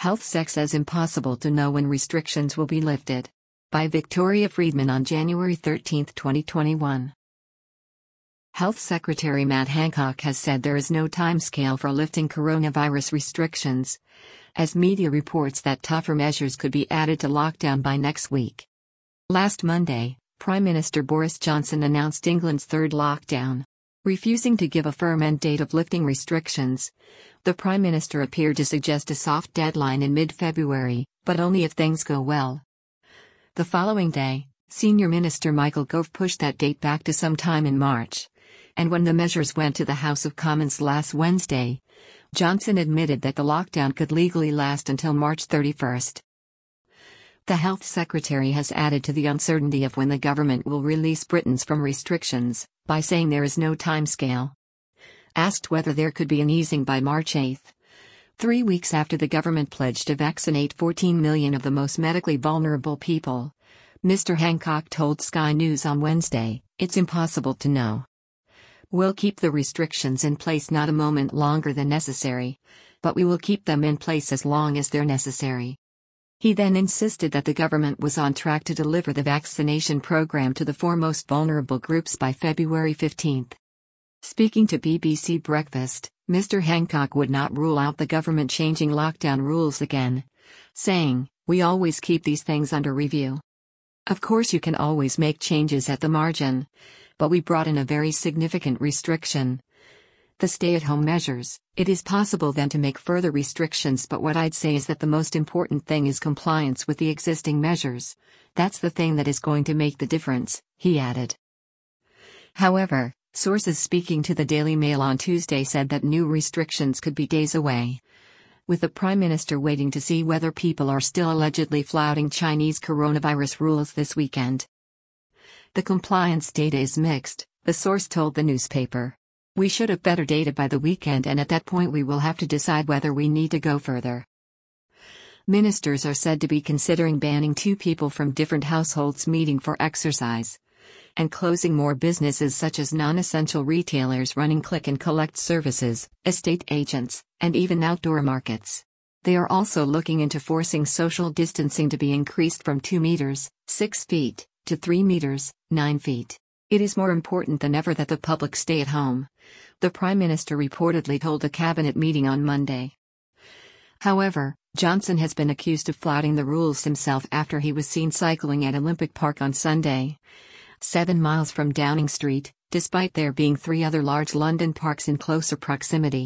HealthSec says impossible to know when restrictions will be lifted. By Victoria Friedman on January 13, 2021. Health Secretary Matt Hancock has said there is no timescale for lifting coronavirus restrictions, as media reports that tougher measures could be added to lockdown by next week. Last Monday, Prime Minister Boris Johnson announced England's third lockdown. Refusing to give a firm end date of lifting restrictions, the Prime Minister appeared to suggest a soft deadline in mid-February, but only if things go well. The following day, Senior Minister Michael Gove pushed that date back to sometime in March. And when the measures went to the House of Commons last Wednesday, Johnson admitted that the lockdown could legally last until March 31st. The Health Secretary has added to the uncertainty of when the government will release Britons from restrictions, by saying there is no timescale. Asked whether there could be an easing by March 8, 3 weeks after the government pledged to vaccinate 14 million of the most medically vulnerable people, Mr. Hancock told Sky News on Wednesday, "It's impossible to know. We'll keep the restrictions in place not a moment longer than necessary, but we will keep them in place as long as they're necessary." He then insisted that the government was on track to deliver the vaccination program to the four most vulnerable groups by February 15. Speaking to BBC Breakfast, Mr. Hancock would not rule out the government changing lockdown rules again, saying, "We always keep these things under review. Of course you can always make changes at the margin, but we brought in a very significant restriction. The stay-at-home measures, it is possible then to make further restrictions, but what I'd say is that the most important thing is compliance with the existing measures. That's the thing that is going to make the difference," he added. However, sources speaking to the Daily Mail on Tuesday said that new restrictions could be days away, with the Prime Minister waiting to see whether people are still allegedly flouting Chinese coronavirus rules this weekend. "The compliance data is mixed," the source told the newspaper. "We should have better data by the weekend, and at that point we will have to decide whether we need to go further." Ministers are said to be considering banning two people from different households meeting for exercise, and closing more businesses such as non-essential retailers running click-and-collect services, estate agents, and even outdoor markets. They are also looking into forcing social distancing to be increased from 2 meters, 6 feet, to 3 meters, 9 feet. "It is more important than ever that the public stay at home," the Prime Minister reportedly told a cabinet meeting on Monday. However, Johnson has been accused of flouting the rules himself after he was seen cycling at Olympic Park on Sunday, 7 miles from Downing Street, despite there being 3 other large London parks in closer proximity.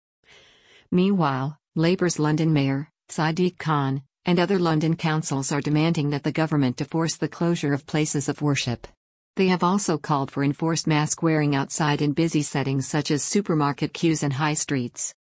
Meanwhile, Labour's London Mayor, Sadiq Khan, and other London councils are demanding that the government to force the closure of places of worship. They have also called for enforced mask wearing outside in busy settings such as supermarket queues and high streets.